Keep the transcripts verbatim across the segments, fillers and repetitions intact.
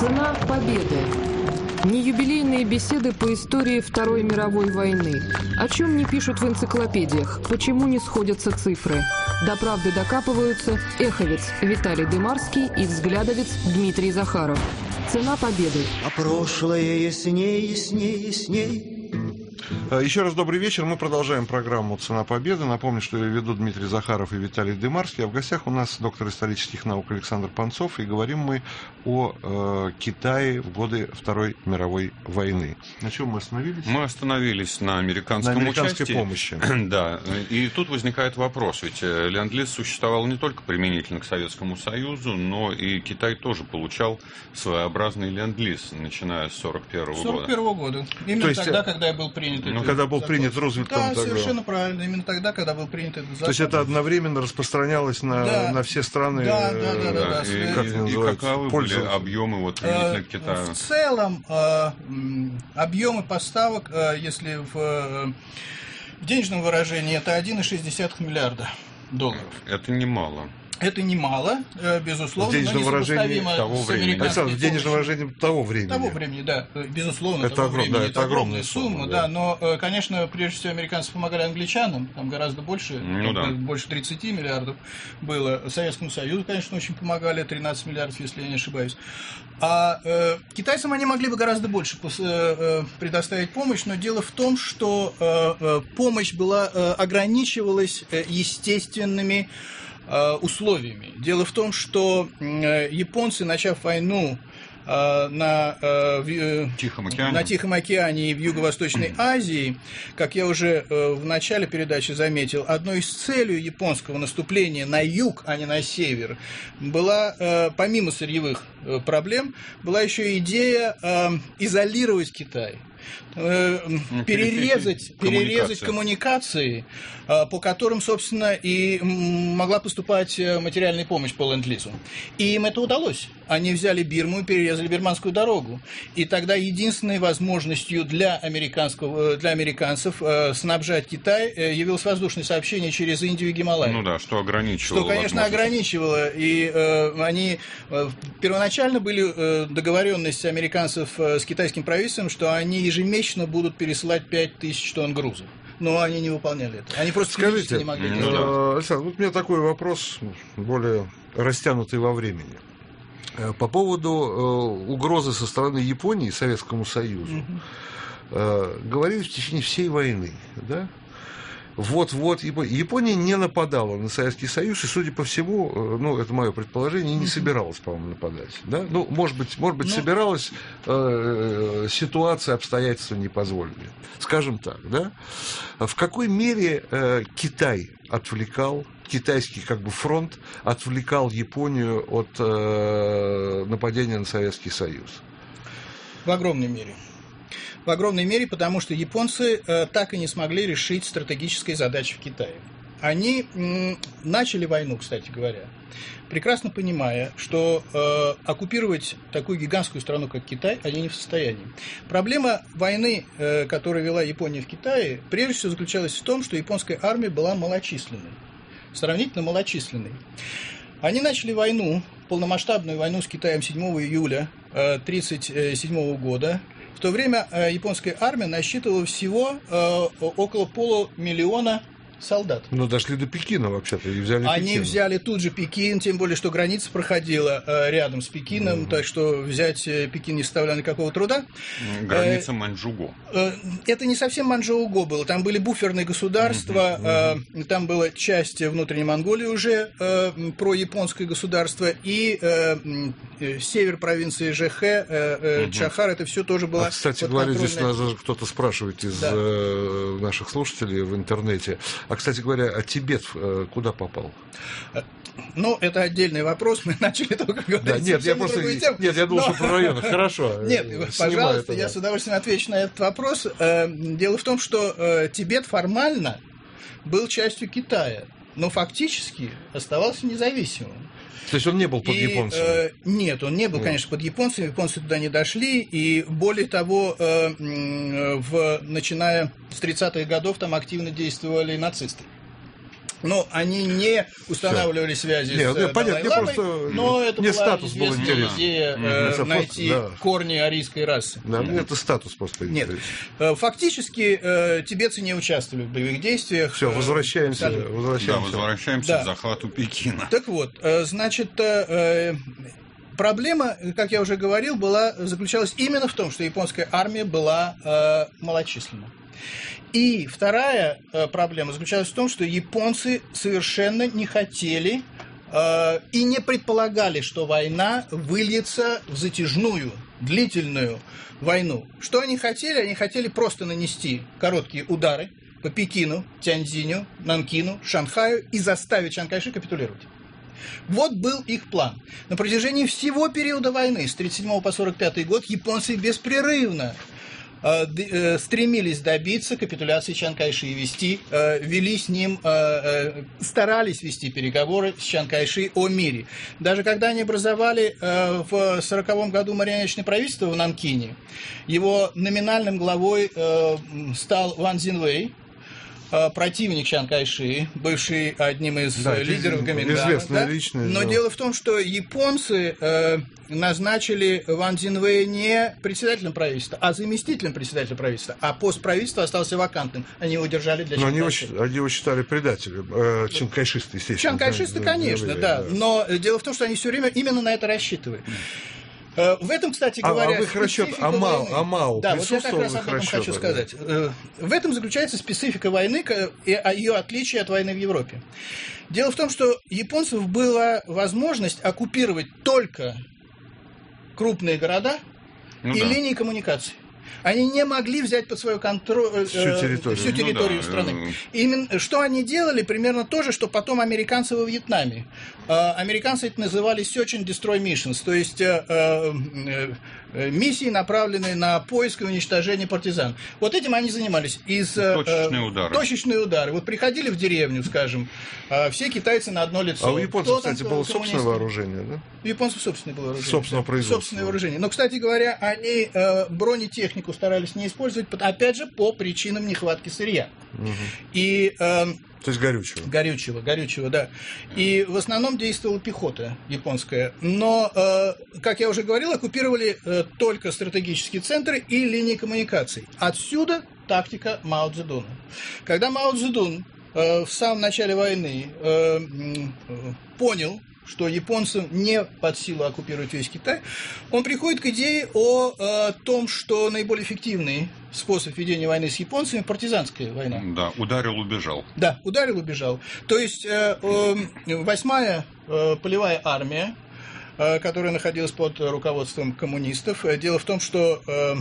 Цена победы. Неюбилейные беседы по истории Второй мировой войны. О чем не пишут в энциклопедиях, почему не сходятся цифры. До правды докапываются эховец Виталий Дымарский и взглядовец Дмитрий Захаров. Цена победы. А прошлое ясней, ясней, ясней. Еще раз добрый вечер. Мы продолжаем программу «Цена победы». Напомню, что я веду Дмитрий Захаров и Виталий Дымарский. А в гостях у нас доктор исторических наук Александр Панцов. И говорим мы о э, Китае в годы Второй мировой войны. На чем мы остановились? Мы остановились на американском на американской участии. помощи. Да. И тут возникает вопрос. Ведь ленд-лиз существовал не только применительно к Советскому Союзу, но и Китай тоже получал своеобразный ленд-лиз, начиная с сорок первого года. сорок первого года. Именно есть, тогда, когда был принят ну, когда был закон. принят Рузвельтом. Да, тогда. совершенно правильно. Именно тогда, когда был принят этот закон. То есть это одновременно распространялось на, да. на все страны. Да, да, да, да, да. И, как и, и каковы были объемы вот, применительно к Китаю? В целом объемы поставок, если в денежном выражении, это один и шесть десятых миллиарда долларов. Это немало. Это немало, безусловно, в денежном выражении того времени. Александр, в денежном выражении того времени. Того времени, да. Безусловно, это того огром... времени. да, это, это огромная сумма, сумма. да. да. Но, конечно, прежде всего, американцы помогали англичанам. Там гораздо больше, ну, да. больше тридцати миллиардов было. Советскому Союзу, конечно, очень помогали. тринадцать миллиардов, если я не ошибаюсь. А э, китайцам они могли бы гораздо больше э, предоставить помощь. Но дело в том, что э, помощь была, э, ограничивалась естественными условиями. Дело в том, что японцы, начав войну на Тихом океане. на Тихом океане и в Юго-Восточной Азии, как я уже в начале передачи заметил, одной из целей японского наступления на юг, а не на север, была, помимо сырьевых проблем, была еще идея изолировать Китай. Перерезать, перерезать коммуникации, по которым, собственно, и могла поступать материальная помощь по ленд-лизу. И им это удалось. Они взяли Бирму и перерезали Бирманскую дорогу. И тогда единственной возможностью для, американского, для американцев снабжать Китай явилось воздушное сообщение через Индию и Гималай. Ну да, что ограничивало. Что, конечно, ограничивало. И э, они э, первоначально были э, договоренности американцев э, с китайским правительством, что они ежемесячно будут пересылать пять тысяч тонн грузов. Но они не выполняли это. Они просто Скажите, не могли это э, сделать. Александр, вот у меня такой вопрос, более растянутый во времени. По поводу э, угрозы со стороны Японии Советскому Союзу. Mm-hmm. Э, говорили в течение всей войны, да? Вот-вот, Япония не нападала на Советский Союз, и, судя по всему, ну, это мое предположение, не собиралась, по-моему, нападать. Да? Ну, может быть, может быть, ну... собиралась, э, ситуация, обстоятельства не позволили. Скажем так, да? В какой мере э, Китай отвлекал, китайский как бы фронт отвлекал Японию от э, нападения на Советский Союз? В огромной мере. В огромной мере, потому что японцы э, так и не смогли решить стратегические задачи в Китае. Они м, начали войну, кстати говоря, прекрасно понимая, что э, оккупировать такую гигантскую страну, как Китай, они не в состоянии. Проблема войны, э, которую вела Япония в Китае, прежде всего заключалась в том, что японская армия была малочисленной, сравнительно малочисленной. Они начали войну, полномасштабную войну с Китаем седьмого июля тысяча девятьсот тридцать седьмого года. В то время японская армия насчитывала всего около полумиллиона солдат. Но дошли до Пекина, вообще-то, и взяли Они Пекин. взяли тут же Пекин, тем более, что граница проходила э, рядом с Пекином, mm-hmm. так что взять э, Пекин не составляло никакого труда. Граница э, Маньчжоу. Э, это не совсем Маньчжоу было, там были буферные государства, mm-hmm. э, там была часть внутренней Монголии уже, э, прояпонское государство, и э, э, север провинции Жэхэ, э, э, mm-hmm. Чахар, это все тоже было... А, кстати говоря, здесь нас кто-то спрашивает из да. э, наших слушателей в интернете. А, кстати говоря, а Тибет куда попал? Ну, это отдельный вопрос, мы начали только говорить. Да, нет, я просто... Нет, я думал, но... что про районы, хорошо. Нет, пожалуйста, я с удовольствием отвечу на этот вопрос. Дело в том, что Тибет формально был частью Китая, но фактически оставался независимым. То есть он не был под и, японцами? Э, нет, он не был, конечно, под японцами. Японцы туда не дошли. И более того, э, в, начиная с тридцатых годов там активно действовали нацисты. Ну, они не устанавливали Все. связи Нет, с ну, понятно, Далай-ламой, просто но это мне была статус был известная интересен. идея э, Это найти просто, да. корни арийской расы. Да, мне это статус просто Нет, интересен. фактически э, тибетцы не участвовали в боевых действиях. Все, возвращаемся, Абсолютно. возвращаемся. Да, возвращаемся Да. к захвату Пекина. Так вот, э, значит, э, проблема, как я уже говорил, была, заключалась именно в том, что японская армия была э, малочисленна. И вторая э, проблема заключалась в том, что японцы совершенно не хотели э, и не предполагали, что война выльется в затяжную, длительную войну. Что они хотели? Они хотели просто нанести короткие удары по Пекину, Тяньцзиню, Нанкину, Шанхаю и заставить Чан Кайши капитулировать. Вот был их план. На протяжении всего периода войны, с тридцать седьмого по сорок пятый год, японцы беспрерывно э, э, стремились добиться капитуляции Чан Кайши и вести, э, вели с ним, э, э, старались вести переговоры с Чан Кайши о мире. Даже когда они образовали э, в сороковом году марионеточное правительство в Нанкине, его номинальным главой э, стал Ван Цзиньвэй, противник Чан Кайши, бывший одним из да, лидеров Гоминдана. Известная да? личность. Но да. дело в том, что японцы э, назначили Ван Цзиньвэя не председателем правительства, а заместителем председателя правительства, а пост правительства остался вакантным. Они его держали для Но Чан они Кайши. его, они его считали предателем. Э, чанкайшисты, естественно. Чанкайшисты, да, конечно, да, да, да. Но дело в том, что они все время именно на это рассчитывали. В этом, кстати говоря, а, а в их расчет специфика Амал, войны. Амал Да, вот я как раз присутствовал в об их этом хочу расчетах, сказать. В этом заключается специфика войны и ее отличие от войны в Европе. Дело в том, что японцев была возможность оккупировать только крупные города Ну и да. линии коммуникаций. Они не могли взять под свой контроль Всю территорию. всю территорию Ну да, страны. Именно что они делали, примерно то же, что потом американцы во Вьетнаме. Э, американцы это называли Search and Destroy Missions, то есть э, э, э, миссии, направленные на поиск и уничтожение партизан. Вот этим они занимались. Из, э, Точечные удары. Точечные удары. Вот приходили в деревню, скажем, э, все китайцы на одно лицо. А у японцев, Кто там, кстати, было собственное коммунисты? вооружение, да? У японцев собственное было вооружение. Собственного производства. Собственное вооружение. Но, кстати говоря, они э, бронетехнику старались не использовать, опять же, по причинам нехватки сырья. Угу. И... Э, То есть горючего. Горючего, горючего, да. И в основном действовала пехота японская. Но, э, как я уже говорил, оккупировали э, только стратегические центры и линии коммуникаций. Отсюда тактика Мао Цзэдуна. Когда Мао Цзэдун э, в самом начале войны э, э, понял, что японцам не под силу оккупировать весь Китай, он приходит к идее о, о том, что наиболее эффективный способ ведения войны с японцами – партизанская война. Да, ударил, убежал. Да, ударил, убежал. То есть э, э, восьмая э, полевая армия, э, которая находилась под руководством коммунистов, э, дело в том, что э,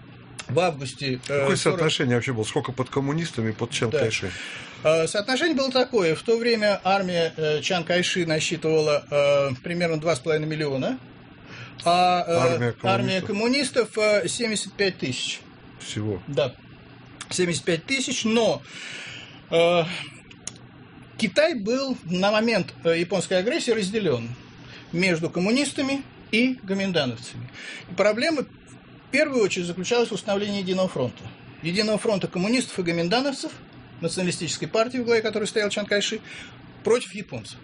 в августе... Э, Какое сорок... соотношение вообще было? Сколько под коммунистами и под Чан Да. Кайши? Соотношение было такое. В то время армия Чан Кайши насчитывала э, примерно два с половиной миллиона, а э, Армия коммунистов? армия коммунистов э, семьдесят пять тысяч. Всего. Да, семьдесят пять тысяч, но э, Китай был на момент э, японской агрессии разделен между коммунистами и гоминдановцами. И проблема в первую очередь заключалась в установлении единого фронта. Единого фронта коммунистов и гоминдановцев, националистической партии, в главе которой стоял Чан Кайши, против японцев.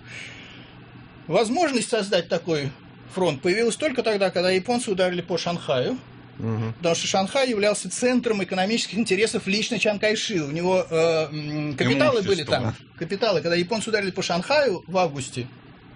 Возможность создать такой фронт появилась только тогда, когда японцы ударили по Шанхаю, угу. потому что Шанхай являлся центром экономических интересов лично Чан Кайши. У него э, капиталы были там. Капиталы, когда японцы ударили по Шанхаю в августе,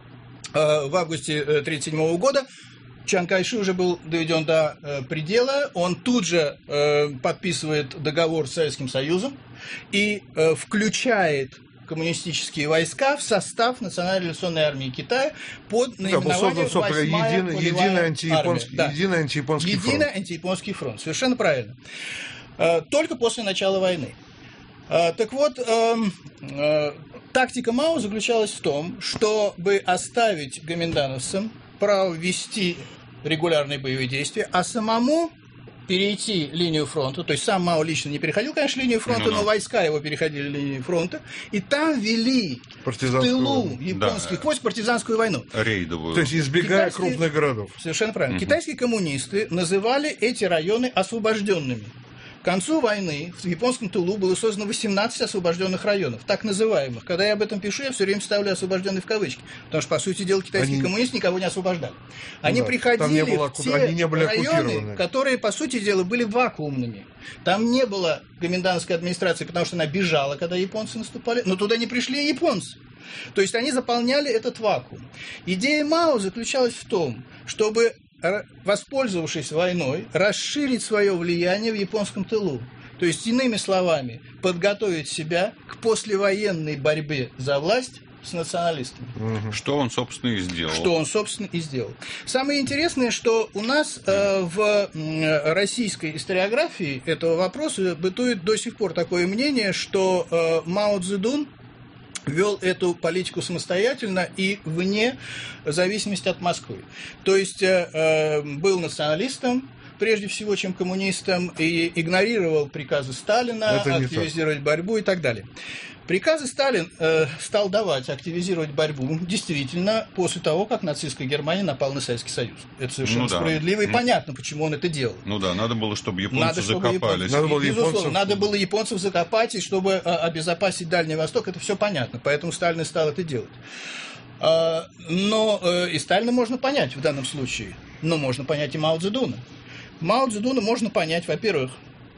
э, в августе тысяча девятьсот тридцать седьмого года, Чан Кайши уже был доведен до э, предела, он тут же э, подписывает договор с Советским Союзом и э, включает коммунистические войска в состав Национальной революционной армии Китая под наименованием да, восьмая един, единый, антияпонский, да. единый антияпонский единый фронт. антияпонский фронт, совершенно правильно. Э, только после начала войны. Э, так вот, э, э, тактика Мао заключалась в том, чтобы оставить гоминдановцам право вести регулярные боевые действия, а самому перейти линию фронта, то есть сам Мао лично не переходил, конечно, линию фронта, ну, но войска его переходили линию фронта, и там вели в тылу японских войск да. партизанскую войну. Рейдовую. То есть избегая Китайские... крупных городов. Совершенно правильно. Угу. Китайские коммунисты называли эти районы освобожденными. концу войны в японском тылу было создано восемнадцать освобожденных районов, так называемых. Когда я об этом пишу, я все время ставлю освобожденные в кавычки, потому что, по сути дела, китайские они... коммунисты никого не освобождали. Они да, приходили было, в те они не были районы, которые, по сути дела, были вакуумными. Там не было комендантской администрации, потому что она бежала, когда японцы наступали, но туда не пришли японцы. То есть они заполняли этот вакуум. Идея Мао заключалась в том, чтобы, воспользовавшись войной, расширить свое влияние в японском тылу. То есть, иными словами, подготовить себя к послевоенной борьбе за власть с националистами. Угу. Что он, собственно, и сделал. Что он, собственно, и сделал. Самое интересное, что у нас э, в э, российской историографии этого вопроса бытует до сих пор такое мнение, что э, Мао Цзэдун вел эту политику самостоятельно и вне зависимости от Москвы. То есть э, был националистом, прежде всего, чем коммунистом, и игнорировал приказы Сталина активизировать борьбу и так далее. Приказы Сталин э, стал давать активизировать борьбу действительно после того, как нацистская Германия напала на Советский Союз. Это совершенно ну, да. справедливо и ну, понятно, почему он это делал. Ну да, надо было, чтобы японцы надо, чтобы закопались. Японцы, надо, было безусловно, японцев... надо было японцев закопать, и чтобы э, обезопасить Дальний Восток, это все понятно, поэтому Сталин стал это делать. Э, но э, и Сталина можно понять в данном случае, но можно понять и Мао Цзэдуна. Мао Цзэдуна можно понять, во-первых,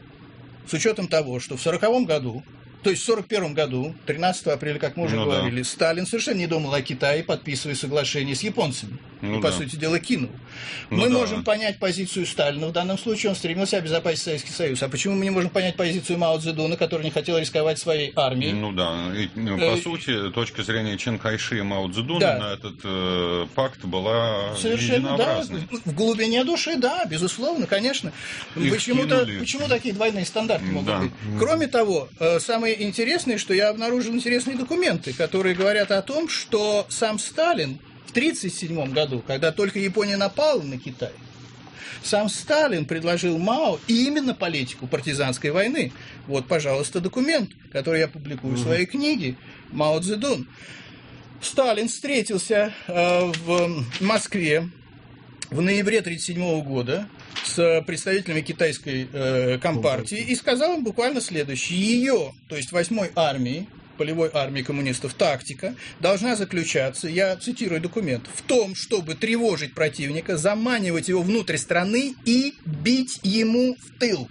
с учетом того, что в сороковом году, то есть в сорок первом году, тринадцатого апреля, как мы уже ну, говорили, да. Сталин совершенно не думал о Китае, подписывая соглашение с японцами. Ну, и, по да. сути дела, кинул. Ну, мы да. можем понять позицию Сталина. В данном случае он стремился обезопасить Советский Союз. А почему мы не можем понять позицию Мао Цзэдуна, который не хотел рисковать своей армией? Ну да. И, ну, по э... сути, точка зрения Чен Кайши и Мао Цзэдуна да. на этот э, пакт была совершенно единообразной. Да. В глубине души, да, безусловно, конечно. Почему-то, почему такие двойные стандарты могут да. быть? Кроме того, э, самое интересное, что я обнаружил интересные документы, которые говорят о том, что сам Сталин в тысяча девятьсот тридцать седьмом году, когда только Япония напала на Китай, сам Сталин предложил Мао именно политику партизанской войны. Вот, пожалуйста, документ, который я публикую в своей книге «Мао Цзэдун». Сталин встретился э, в Москве в ноябре тысяча девятьсот тридцать седьмого года с представителями китайской э, компартии и сказал им буквально следующее. Ее, то есть восьмой армии, полевой армии коммунистов, тактика должна заключаться, я цитирую документ, в том, чтобы тревожить противника, заманивать его внутрь страны и бить ему в тыл.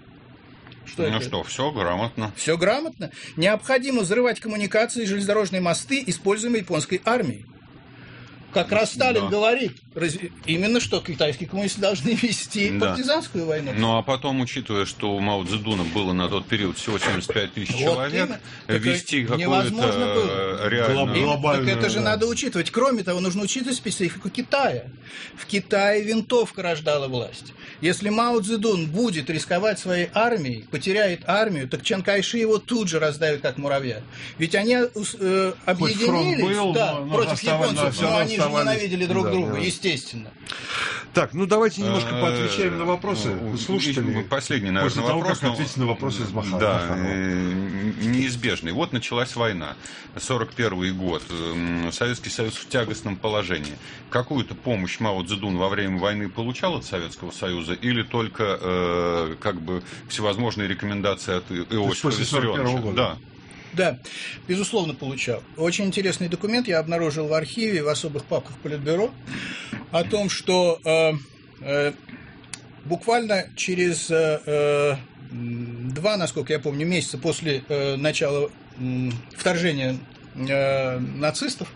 Что ну это? Что, все грамотно. Все грамотно. Необходимо взрывать коммуникации и железнодорожные мосты, используемые японской армией. Как раз Сталин да. говорит, именно что китайские коммунисты должны вести да. партизанскую войну. Ну, а потом, учитывая, что у Мао Цзэдуна было на тот период всего семьдесят пять тысяч вот человек, именно. вести какую-то реальную... Так это же да. надо учитывать. Кроме того, нужно учитывать специфику Китая. В Китае винтовка рождала власть. Если Мао Цзэдун будет рисковать своей армией, потеряет армию, так Чан Кайши его тут же раздавит, как муравья. Ведь они э, объединились был, да, но, против японцев, но они же ненавидели друг да, друга, да. естественно. Так, ну давайте немножко поотвечаем на вопросы слушателей. Последний, наверное, после того, вопрос. Как ответить на вопросы из Махарова. Да, неизбежный. Вот началась война, сорок первый год. Советский Союз в тягостном положении. Какую-то помощь Мао Цзэдун во время войны получал от Советского Союза или только э, как бы всевозможные рекомендации от Иосифа Виссарионовича? Да. Да, безусловно, получал. Очень интересный документ я обнаружил в архиве, в особых папках Политбюро, о том, что э, э, буквально через э, два, насколько я помню, месяца после э, начала э, вторжения э, нацистов,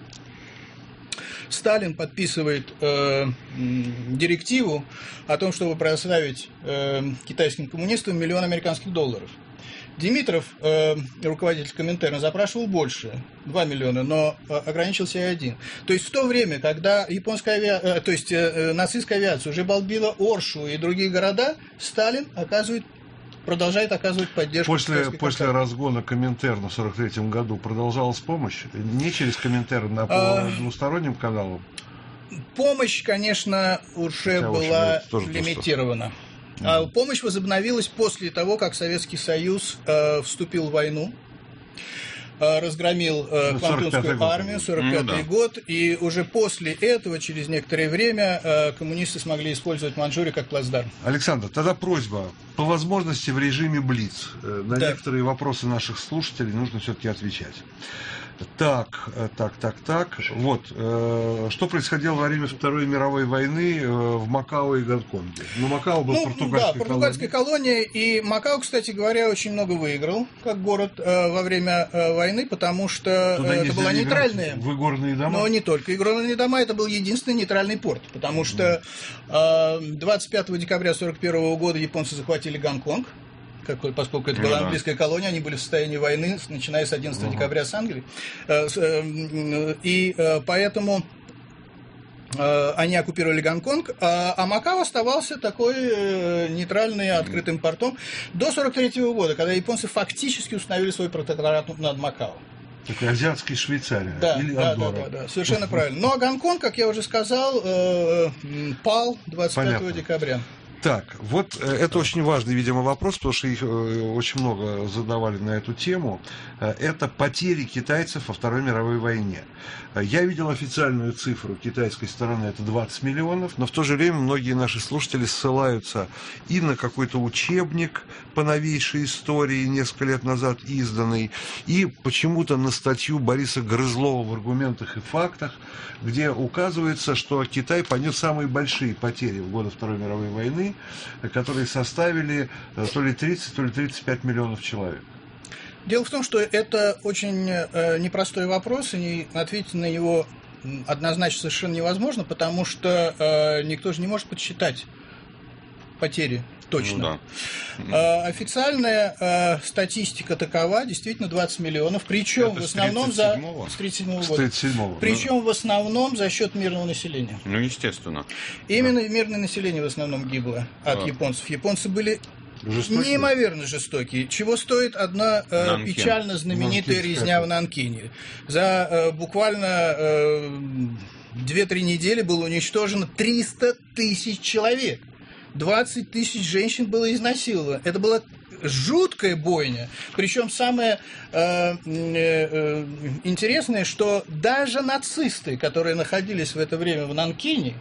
Сталин подписывает э, директиву о том, чтобы предоставить э, китайским коммунистам миллион американских долларов. Димитров, э, руководитель Коминтерна, запрашивал больше, два миллиона, но э, ограничился и один. То есть в то время, когда японская авиа... э, то есть э, нацистская авиация уже бомбила Оршу и другие города, Сталин оказывает, продолжает оказывать поддержку. После, после разгона Коминтерна в сорок третьем году продолжалась помощь? Не через Коминтерн, а по а... двусторонним каналам? Помощь, конечно, уже Хотя была лимитирована. А помощь возобновилась после того, как Советский Союз э, вступил в войну. разгромил Квантунскую армию, сорок пятый ну, год, и уже после этого, через некоторое время, коммунисты смогли использовать Манчжурию как плацдарм. Александр, тогда просьба, по возможности в режиме блиц. На да. некоторые вопросы наших слушателей нужно все-таки отвечать. Так, так, так, так. Вот, э, что происходило во время Второй мировой войны э, в Макао и Гонконге? Ну, Макао был ну, португальской да, португальская колония. колония, и Макао, кстати говоря, очень много выиграл как город э, во время э, войны, потому что э, это была нейтральная. В игорные дома? Но не только игорные дома, это был единственный нейтральный порт, потому что э, двадцать пятого декабря сорок первого года японцы захватили Гонконг. Поскольку это была ну, английская да. колония, они были в состоянии войны, начиная с одиннадцатого декабря с Англией. И поэтому они оккупировали Гонконг, а Макао оставался такой нейтральный, открытым портом до сорок третьего года, когда японцы фактически установили свой протекторат над Макао. Такой азиатский Швейцария. Да, или да, Андорра. да, да, да, совершенно правильно. Но Гонконг, как я уже сказал, пал двадцать пятого декабря. Так, вот это очень важный, видимо, вопрос, потому что их очень много задавали на эту тему. Это потери китайцев во Второй мировой войне. Я видел официальную цифру китайской стороны, это двадцать миллионов, но в то же время многие наши слушатели ссылаются и на какой-то учебник по новейшей истории, несколько лет назад изданный, и почему-то на статью Бориса Грызлова в «Аргументах и фактах», где указывается, что Китай понес самые большие потери в годы Второй мировой войны, которые составили то ли тридцать, то ли тридцать пять миллионов человек. Дело в том, что это очень э, непростой вопрос, и ответить на него однозначно совершенно невозможно, потому что э, никто же не может подсчитать потери точно. Ну, да. э, официальная э, статистика такова, действительно двадцать миллионов, причем это в основном за с тридцать седьмого С года. тридцать седьмого, Причем да. в основном за счет мирного населения. Ну, естественно. Именно да. мирное население в основном гибло от да. японцев. Японцы были жестокие? Неимоверно жестокие. Чего стоит одна э, печально знаменитая Нанкин, резня в Нанкине. За э, буквально э, две-три недели было уничтожено триста тысяч человек. двадцать тысяч женщин было изнасиловано. Это была жуткая бойня. Причем самое э, э, интересное, что даже нацисты, которые находились в это время в Нанкине,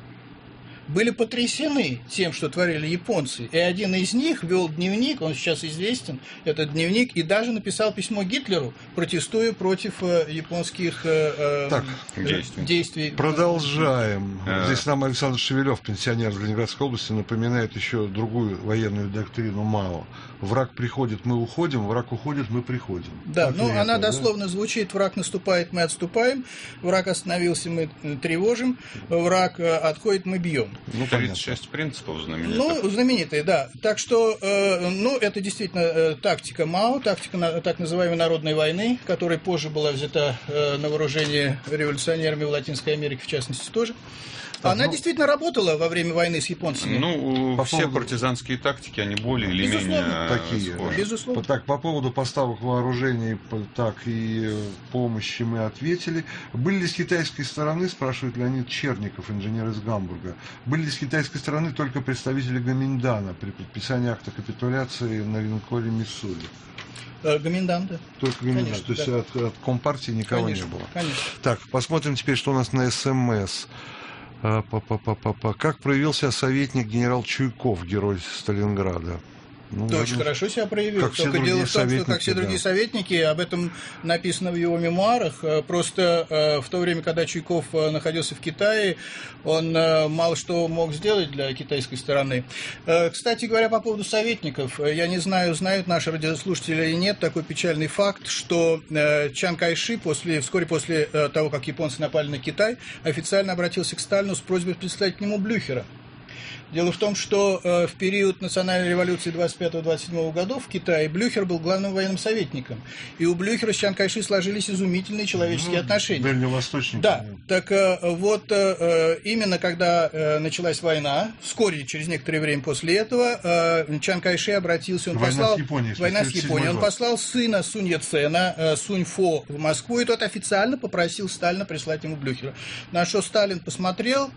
были потрясены тем, что творили японцы. И один из них вел дневник, он сейчас известен, этот дневник, и даже написал письмо Гитлеру, протестуя против э, японских э, так, э, действий. действий. Продолжаем. А... Здесь нам Александр Шевелев, пенсионер из Ленинградской области, напоминает еще другую военную доктрину Мао. Враг приходит, мы уходим, враг уходит, мы приходим. Да, так ну она это, дословно да? звучит: враг наступает, мы отступаем, враг остановился, мы тревожим, враг отходит, мы бьем. Ну, тридцать шесть принципов знаменитых. Ну, знаменитые, да. Так что, э, ну, это действительно э, тактика Мао, тактика на, так называемой народной войны, которая позже была взята э, на вооружение революционерами в Латинской Америке, в частности, тоже. Так, Она ну, действительно работала во время войны с японцами. Ну, по все поводу... партизанские тактики, они более или Безусловно. менее Такие, схожи. Безусловно. Так, по поводу поставок вооружений, так и помощи мы ответили. Были ли с китайской стороны, спрашивает Леонид Черников, инженер из Гамбурга, были ли с китайской стороны только представители Гоминдана при подписании акта капитуляции на линкоре Миссури? Гоминдан, да. Только Гоминдан, Конечно, то есть да. от, от Компартии никого Конечно, не было. конечно. Так, посмотрим теперь, что у нас на СМС. Па-па-па-па-па. Как проявил себя советник генерал Чуйков, герой Сталинграда? Ну, Очень наверное, хорошо себя проявил. как все Только дело в том, другие что, как все советники, другие да. советники, об этом написано в его мемуарах. Просто э, в то время, когда Чуйков э, находился в Китае, он э, мало что мог сделать для китайской стороны. Э, кстати говоря, по поводу советников, я не знаю, знают наши радиослушатели или нет, такой печальный факт, что э, Чан Кайши после, вскоре после э, того, как японцы напали на Китай, официально обратился к Сталину с просьбой прислать к нему Блюхера. Дело в том, что э, в период национальной революции двадцать пятого — двадцать седьмого годов в Китае Блюхер был главным военным советником. И у Блюхера с Чан Кайши сложились изумительные человеческие ну, отношения. Дальневосточники. Да, так э, вот э, именно когда э, началась война, вскоре, через некоторое время после этого, э, Чан Кайши обратился, он война послал... с Японией. Война с Японией. Он послал сына Сунь Яцена, э, Сунь Фо, в Москву, и тот официально попросил Сталина прислать ему Блюхера. На что Сталин посмотрел,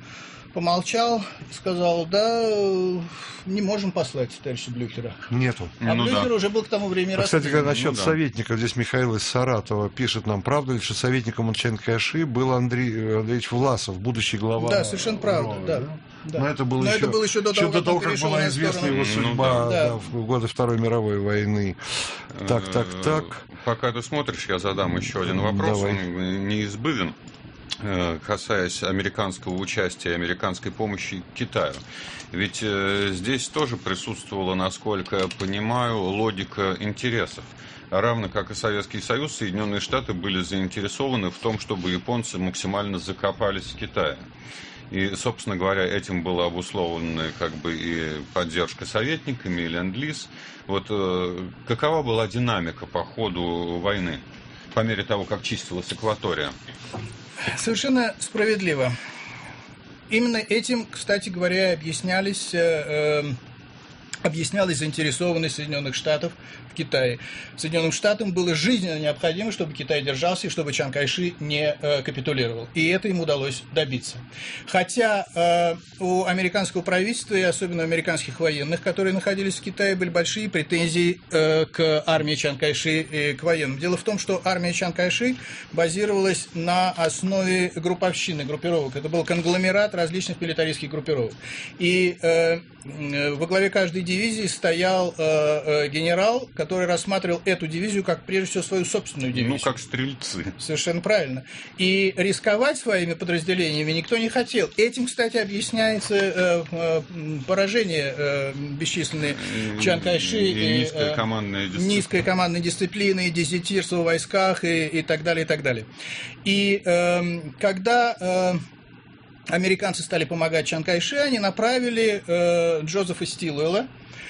помолчал, сказал, да, не можем послать товарища Блюхера. Нету. А Ну Блюхер да. уже был к тому времени А, кстати говоря, насчет Ну да. советников, здесь Михаил из Саратова пишет нам, правда ли, что советником у Чан Кайши был Андрей Андреевич Власов, будущий глава... Да, совершенно правда, РО, да. Да. Но это было Но еще, это было еще до того, как он как перешел была на известна сторону. его Ну судьба да. да, в годы Второй мировой войны. Так, так, так. Пока ты смотришь, я задам еще один вопрос, Давай. он неизбывен, э, касаясь американского участия, американской помощи Китаю. Ведь э, здесь тоже присутствовала, насколько я понимаю, логика интересов. Равно как и Советский Союз, Соединенные Штаты были заинтересованы в том, чтобы японцы максимально закопались в Китае. И, собственно говоря, этим была обусловлена как бы и поддержка советниками, и ленд-лиз. Вот э, какова была динамика по ходу войны, по мере того, как чистилась акватория? Совершенно справедливо. Именно этим, кстати говоря, объяснялись, э, э, объяснялась заинтересованность Соединенных Штатов в Китае. Соединенным Штатам было жизненно необходимо, чтобы Китай держался и чтобы Чан Кайши не э, капитулировал. И это им удалось добиться. Хотя э, у американского правительства, и особенно у американских военных, которые находились в Китае, были большие претензии э, к армии Чан Кайши и к военным. Дело в том, что армия Чан Кайши базировалась на основе групповщины, группировок. Это был конгломерат различных милитаристских группировок. И э, во главе каждой дивизии стоял э, э, генерал, который рассматривал эту дивизию как, прежде всего, свою собственную дивизию. Ну, как стрельцы. Совершенно правильно. И рисковать своими подразделениями никто не хотел. Этим, кстати, объясняется э, э, поражение э, бесчисленные Чан Кайши И и, низкая э, командная дисциплина. низкая командная дисциплина, и дезертирство в войсках и, и так далее, и так далее. И э, когда... Э, американцы стали помогать Чан Кайши, они направили э, Джозефа Стилуэлла,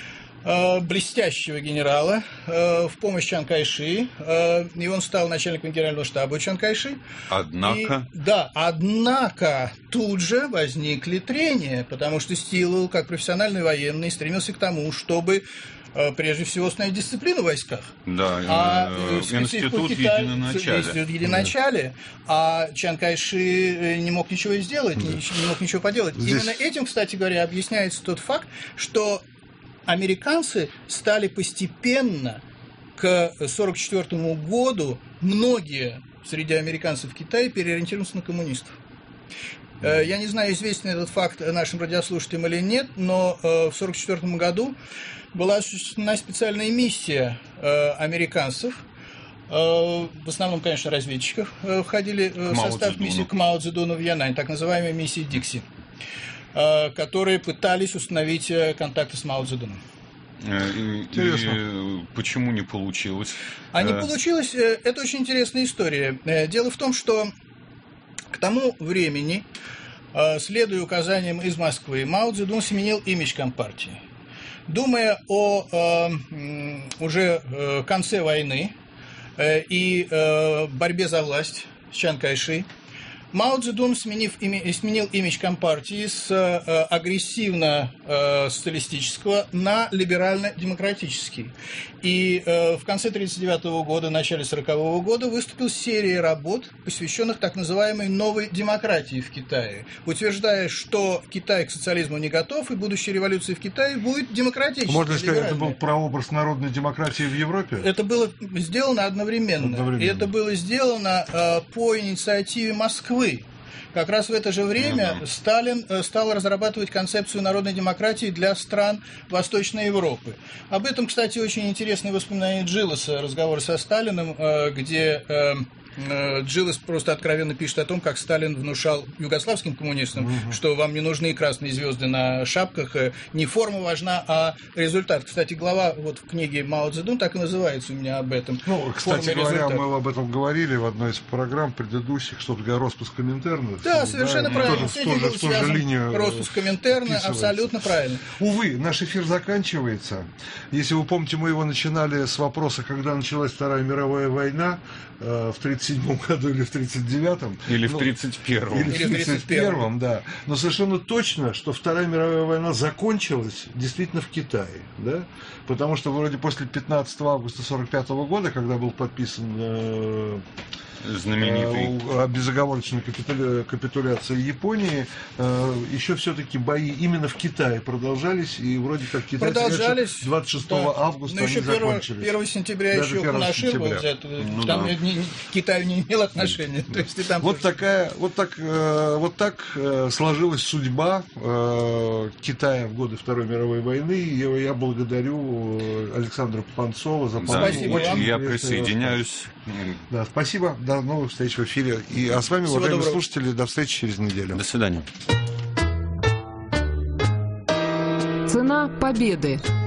э, блестящего генерала, э, в помощь Чан Кайши, э, и он стал начальником генерального штаба Чан Кайши. Однако... И, да, однако тут же возникли трения, потому что Стилуэлл, как профессиональный военный, стремился к тому, чтобы прежде всего установить дисциплину в войсках. Да, а э, институт единоначалия. Институт единоначалия. А Чан Кайши не мог ничего сделать, да. не, не мог ничего поделать. Здесь... Именно этим, кстати говоря, объясняется тот факт, что американцы стали постепенно к сорок четвёртому году, многие среди американцев в Китае переориентироваться на коммунистов. Я не знаю, известен этот факт нашим радиослушателям или нет, но в сорок четвёртом году была осуществлена специальная миссия американцев, в основном, конечно, разведчиков, входили в состав миссии к Мао Цзэдуну в Янань, так называемая миссия Дикси, которые пытались установить контакты с Мао Цзэдуном. Интересно. И почему не получилось? А не получилось, это очень интересная история. Дело в том, что к тому времени, следуя указаниям из Москвы, Мао Цзэдун сменил имидж Компартии. Думая о э, уже э, конце войны э, и э, борьбе за власть с Чан Кайши, Мао Цзэдун, сменив, ими, сменил имидж Компартии с э, агрессивно-социалистического э, на либерально-демократический. И э, в конце тысяча девятьсот тридцать девятого года, начале сорокового года выступил с серией работ, посвященных так называемой новой демократии в Китае, утверждая, что Китай к социализму не готов, и будущая революция в Китае будет демократической. Можно сказать, это был прообраз народной демократии в Европе? Это было сделано одновременно. одновременно. И это было сделано э, по инициативе Москвы. Как раз в это же время mm-hmm. Сталин стал разрабатывать концепцию народной демократии для стран Восточной Европы. Об этом, кстати, очень интересные воспоминания Джилеса, разговор со Сталиным, где Джилес просто откровенно пишет о том, как Сталин внушал югославским коммунистам, угу. что вам не нужны красные звезды на шапках, не форма важна, а результат. Кстати, глава вот в книге Мао Цзэдун так и называется у меня об этом. Ну, кстати говоря, результат. Мы об этом говорили в одной из программ предыдущих, что говоря, распуск Коминтерна. Да, совершенно да, правильно. Тоже, тоже, в ту же линию распуск Коминтерна, абсолютно правильно. Увы, наш эфир заканчивается. Если вы помните, мы его начинали с вопроса, когда началась Вторая мировая война, в тридцать тридцать седьмом году или в тридцать девятом. Или ну, в тридцать первом. Или в Или в тридцать первом, да. Но совершенно точно, что Вторая мировая война закончилась действительно в Китае, да? Потому что вроде после пятнадцатого августа сорок пятого года, когда был подписан э, знаменитый о безоговорочной капитуля... капитуляции Японии, э, еще все-таки бои именно в Китае продолжались, и вроде как китайцы Продолжались. двадцать шестого Да. августа Но они еще закончились. первого сентября Даже еще первого Кунашир был сентября. взят. Ну там да. не, не, к Китаю не имел отношения. То есть, и там Вот тоже- такая, вот так, э, вот так э, сложилась судьба э, Китая в годы Второй мировой войны. И я, я благодарю э, Александра Панцова за Да, по-моему, Спасибо очень вам. я интересный присоединяюсь. рассказ. Да, спасибо. До новых встреч в эфире. И, а с вами, Всего уважаемые доброго. слушатели, до встречи через неделю. До свидания. Цена победы.